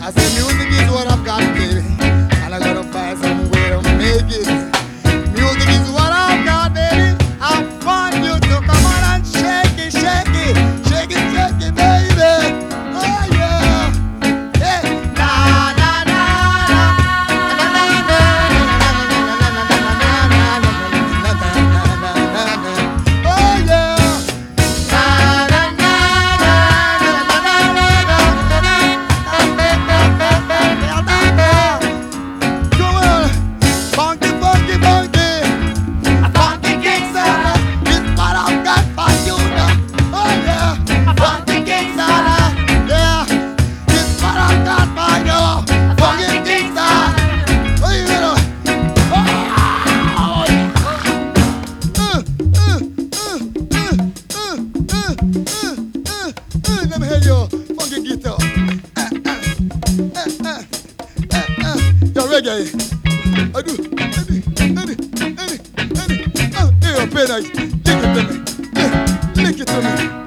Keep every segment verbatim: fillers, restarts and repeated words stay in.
I say music is what I've got, baby, and I gotta find some way to make it. Music is what I've got, baby. I want you to come on and shake it, shake it, shake it, shake it, baby. Oh yeah. Hey. Na na na na na na na na na. Oh yeah. Na na na na na na na na. Come on, funky, funky, funky. A funky king sana, this what I've got for you now. Oh yeah, a funky king sana, yeah, this what I've got for you. Funky king sana, oh you know, oh yeah. Uh, uh, uh, uh, uh, uh, uh, uh, uh. Let me hear your funky guitar. Uh, uh, uh, uh, uh, uh. Your reggae. I do, I do, I do, I do, I do. Oh, hey, your pen, nice. Lick it to me. Yeah, lick it to me.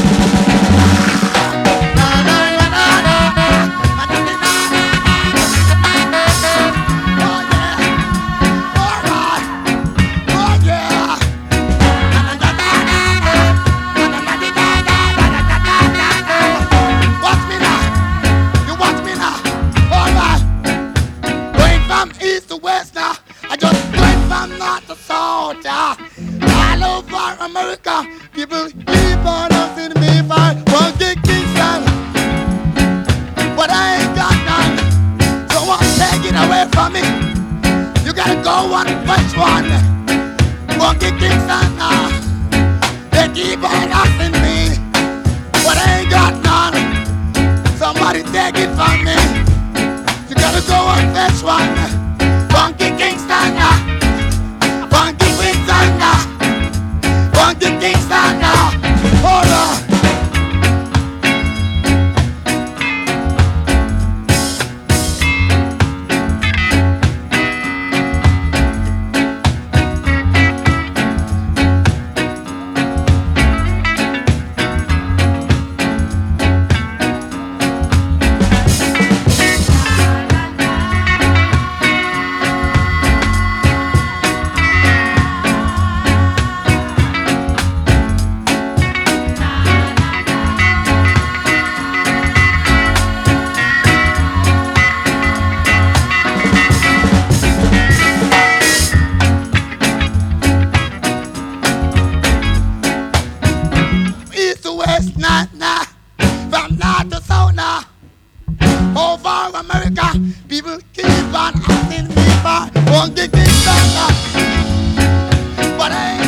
Na, na, na, na, na, na. Na, na, na, na, na. Oh, yeah. All right. Oh, yeah. Na, na, na, na, na. Na, na, na, na, na, na, na, na, na. Watch me now. You watch me now. All right. Going from east to west now, I just went from north to south. Yeah. All over America, people keep on asking me for funky Kingston, but I ain't got none. So won't take it away from me. You gotta go on which one? Funky Kingston now. They keep on asking me, but I ain't got none. Somebody take it from me. You gotta go on fetch one. Funky Kingston, uh, funky Kingston, uh, funky Kingston, uh, hold on. East to west, nah, nah. From north to south, nah. Over America, people keep on asking me for funky Kingston, nah. But I ain't